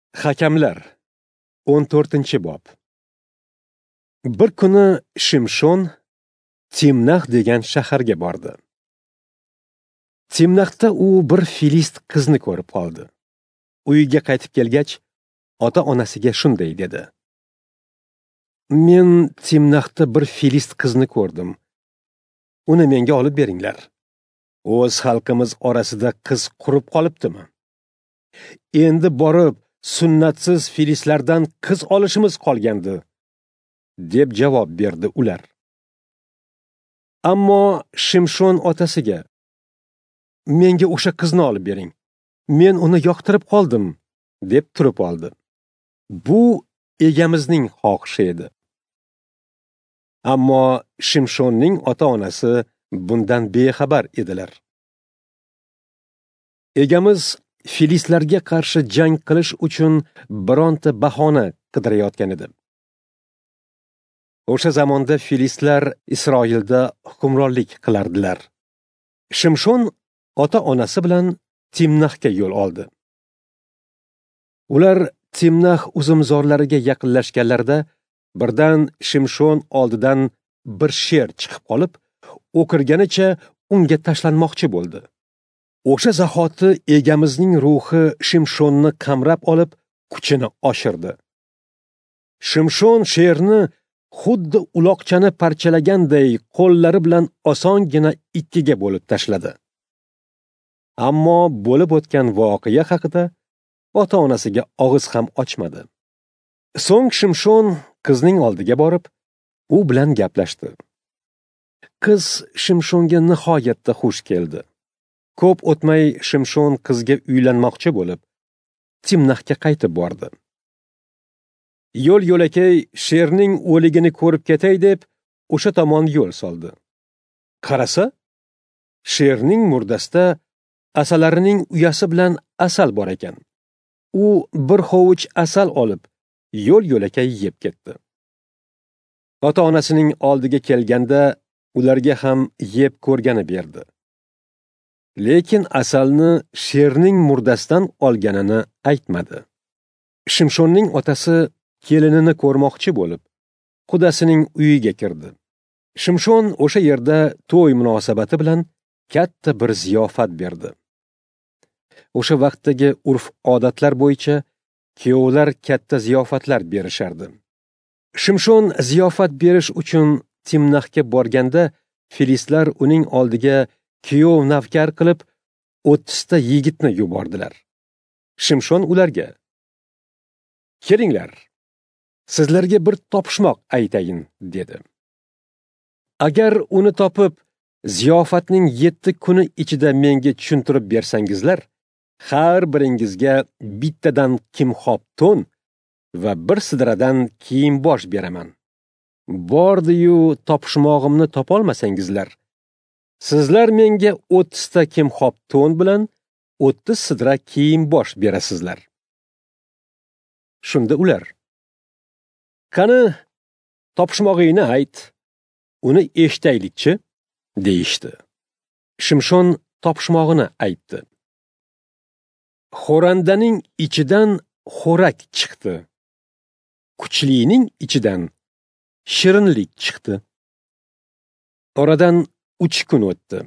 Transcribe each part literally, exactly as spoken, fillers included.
Hakamlar o'n to'rtinchi bob. Bir kuni Shimshon Timnax degan shaharga bordi. Timnaxda u bir filist qizni ko'rib qoldi. Uyiga qaytib kelgach, ota-onasiga shunday dedi: "Men Timnaxda bir filist qizni ko'rdim. Uni menga olib beringlar. O'z xalqimiz orasida qiz qurib qolibdimi? Endi borib sunnatsiz filistlardan qiz olishimiz qolgandi", deb javob berdi ular. Ammo Shimshon otasiga: "Menga o'sha qizni olib bering. Men uni yoqtirib qoldim", deb turib oldi. Bu egamizning xohishi edi. Ammo Shimshonning ota-onasi bundan bexabar edilar. Egamiz filistlarga qarshi jang qilish uchun bironta bahona qidirayotgan edi. O'sha zamonda filistlar Isroilda hukmronlik qilardilar. Shimshon ota-onasi bilan Timnaxga yo'l oldi. Ular Timnax uzumzorlariga yaqinlashganlarida birdan Shimshon oldidan bir sher chiqib qolib, o'kirganicha unga tashlanmoqchi bo'ldi. O'sha zahoti egamizning ruhi Shimshonni qamrab olib, kuchini oshirdi. Shimshon sherni xuddi uloqchani parchalaganday qo'llari bilan osongina ikkiga bo'lib tashladi. Ammo bo'lib o'tgan voqea haqida ota-onasiga og'iz ham ochmadi. So'ng Shimshon qizning oldiga borib, u bilan gaplashdi. Qiz Shimshonga nihoyatda xush keldi. Ko'p o'tmay Shimshon qizga uylanmoqchi bo'lib, Timnaxga qaytib bordi. Yo'l-yo'lakay sherning o'ligini ko'rib ketay deb o'sha tomon yo'l soldi. Qarasa, sherning murdasida asalarining uyasi bilan asal bor ekan. U bir hovuch asal olib, yo'l-yo'lakay yeb ketdi. Ota-onasining oldiga kelganda ularga ham yeb ko'rgani berdi. Lekin asalni sherning murdasidan olganini aytmadi. Shimshonning otasi kelinini ko'rmoqchi bo'lib, qudasining uyiga kirdi. Shimshon o'sha yerda to'y munosabati bilan katta bir ziyofat berdi. O'sha vaqtdagi urf-odatlar bo'yicha kuyovlar katta ziyofatlar berishardi. Shimshon ziyofat berish uchun Timnaxga borganda, filistlar uning oldiga kuyov navkar qilib o'ttiz ta yigitni yubordilar. Shimshon ularga: "Kelinglar, sizlarga bir topishmoq aytayin", dedi. "Agar uni topib, ziyofatning yetti kuni ichida menga tushuntirib bersangizlar, har biringizga bittadan kimxob to'n va bir sidradan kiyim-bosh beraman. Bordi-yu topishmog'imni topolmasangizlar, sizlar menga o'ttiz ta kimxob to'n bilan o'ttiz sidra kiyim-bosh berasizlar." Shunda ular: "Qani, topishmog'ingni ayt, uni eshitaylikchi", deyishdi. Shimshon topishmog'ini aytdi. Xo'randaning ichidan xo'rak chiqdi. Kuchlining ichidan shirinlik chiqdi. Oradan uch kun o'tdi.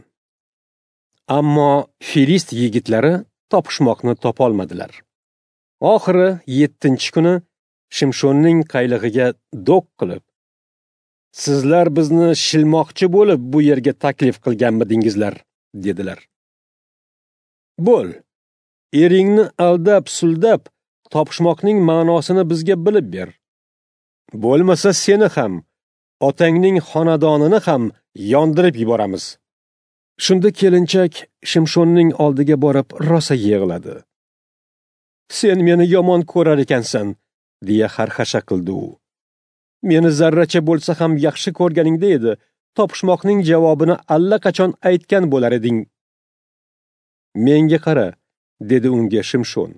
Ammo filist yigitlari topishmoqni topolmadilar. Oxiri yettinchi kuni Shimshonning qaylig'iga do'q qilib: "Sizlar bizni shilmoqchi bo'lib bu yerga taklif qilganmidingizlar?" dedilar. "Bo'l, eringni aldab-suldab topishmoqning ma'nosini bizga bilib ber. Bo'lmasa seni ham, otangning xonadonini ham yondirib yuboramiz." Shunda kelinchak Shimshonning oldiga borib rosa yig'ladi. "Sen meni yomon ko'rar ekansan", deya xarxasha qildi u. "Meni zarracha bo'lsa ham yaxshi ko'rganingda edi, topishmoqning javobini allaqachon aytgan bo'lar eding." "Menga qara", dedi unga Shimshon.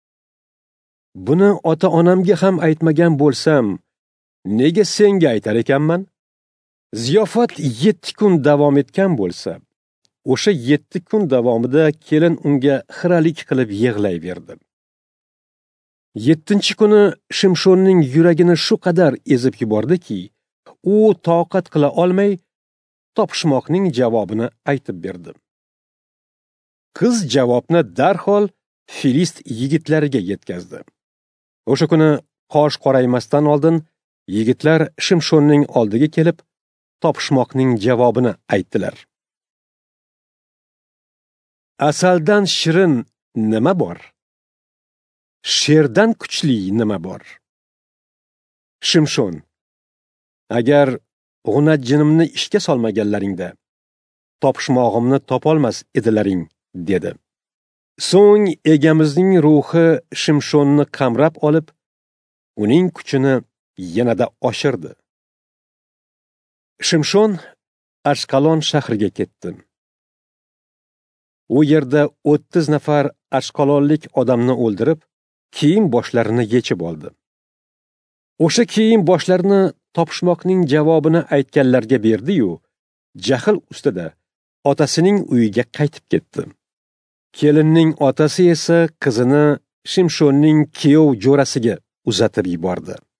"Buni ota-onamga ham aytmagan bo'lsam, nega senga aytar ekanman? Ziyofat yetti kun davom etgan bo'lsa, o'sha yetti kun davomida kelin unga xiralik qilib yig'layverdi. Yettinchi kuni Shimshonning yuragini shu qadar ezib yubordiki, u toqat qila olmay topishmoqning javobini aytib berdi. Qiz javobni darhol Filist yigitlariga yetkazdi. O'sha kuni qosh qoraymasdan oldin yigitlar Shimshonning oldiga kelib, topishmoqning javobini aytdilar. Asaldan shirin nima bor? Sherdan kuchli nima bor? Shimshon: agar g'unajjinimni ishga solmaganlaringda topishmog'imni topolmas edilaring, dedi. So'ng egamizning ruhi Shimshonni qamrab olib, uning kuchini yanada oshirdi. Shimshon Ashqalon shahriga ketdi. U yerda o'ttiz nafar ashqalonlik odamni o'ldirib, kiyim boshlarini yechib oldi. O'sha kiyim boshlarini topishmoqning javobini aytganlarga berdi-yu, jahl ustida otasining uyiga qaytib ketdi. Kelinning otasi esa qizini Shimshonning kuyov jo'rasiga uzatib yubordi.